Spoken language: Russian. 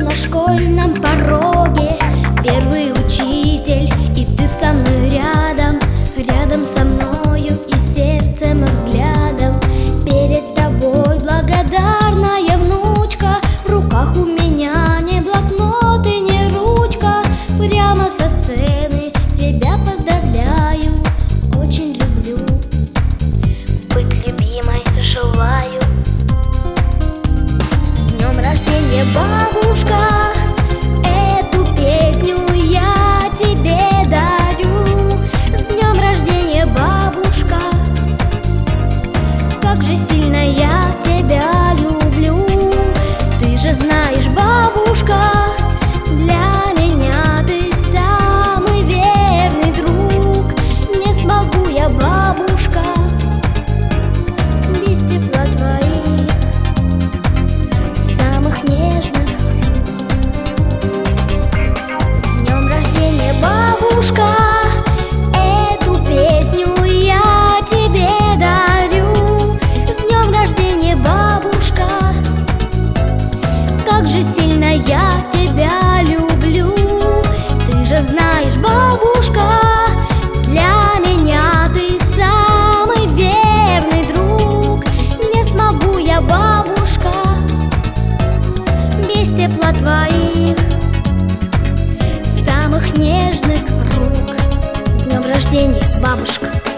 на школьном пороге первый учитель, и ты со мной рядом, рядом со мною и сердцем, и взглядом. Перед тобой благодарная внучка, в руках у меня не блокнот и не ручка. Прямо со сцены тебя поздравляю, очень люблю, быть любимой желаю. С днем рождения, бабушка! Эту песню я тебе дарю. С днем рождения, бабушка! Как же сильно я тебя люблю. Ты же знаешь, бабушка, для меня ты самый верный друг. Не смогу я, бабушка, без тепла твоих самых нежных. С днем рождения, бабушка! Эту песню я тебе дарю. С днем рождения, бабушка! Как же сильно я тебя люблю. Ты же знаешь, бабушка, для меня ты самый верный друг. Не смогу я, бабушка, без тепла твоих самых нежных рук. С днем рождения, бабушка!